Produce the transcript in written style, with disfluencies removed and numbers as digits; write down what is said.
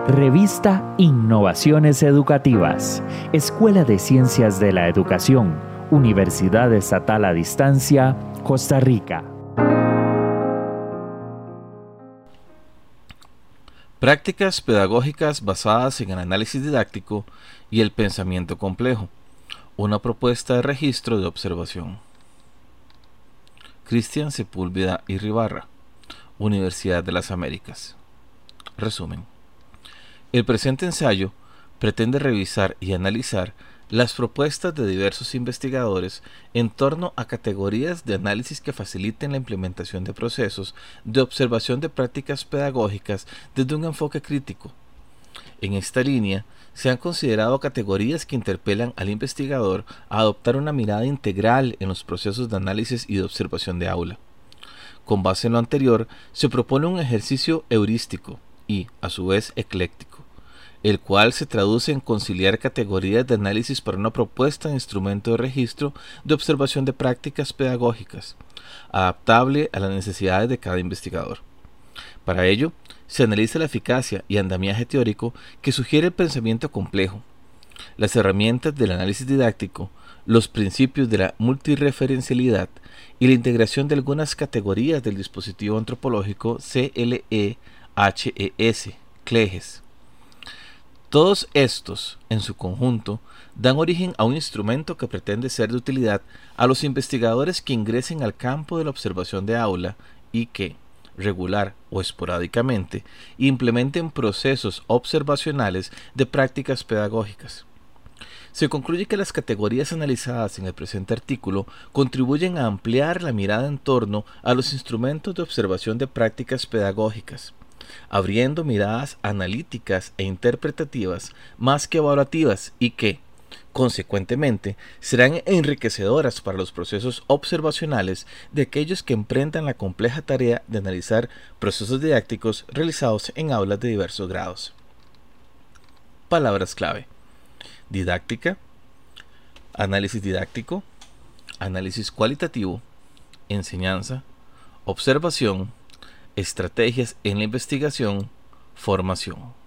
Revista Innovaciones Educativas, Escuela de Ciencias de la Educación, Universidad Estatal a Distancia, Costa Rica. Prácticas pedagógicas basadas en el análisis didáctico y el pensamiento complejo. Una propuesta de registro de observación. Cristian Sepúlveda Irribarra, Universidad de las Américas. Resumen. El presente ensayo pretende revisar y analizar las propuestas de diversos investigadores en torno a categorías de análisis que faciliten la implementación de procesos de observación de prácticas pedagógicas desde un enfoque crítico. En esta línea, se han considerado categorías que interpelan al investigador a adoptar una mirada integral en los procesos de análisis y de observación de aula. Con base en lo anterior, se propone un ejercicio heurístico y, a su vez, ecléctico, el cual se traduce en conciliar categorías de análisis para una propuesta de instrumento de registro de observación de prácticas pedagógicas, adaptable a las necesidades de cada investigador. Para ello, se analiza la eficacia y andamiaje teórico que sugiere el pensamiento complejo, las herramientas del análisis didáctico, los principios de la multireferencialidad y la integración de algunas categorías del dispositivo antropológico CLEHES, CLEHES. Todos estos, en su conjunto, dan origen a un instrumento que pretende ser de utilidad a los investigadores que ingresen al campo de la observación de aula y que, regular o esporádicamente, implementen procesos observacionales de prácticas pedagógicas. Se concluye que las categorías analizadas en el presente artículo contribuyen a ampliar la mirada en torno a los instrumentos de observación de prácticas pedagógicas, abriendo miradas analíticas e interpretativas más que evaluativas y que, consecuentemente, serán enriquecedoras para los procesos observacionales de aquellos que emprendan la compleja tarea de analizar procesos didácticos realizados en aulas de diversos grados. Palabras clave: didáctica, análisis didáctico, análisis cualitativo, enseñanza, observación, estrategias en la investigación, formación.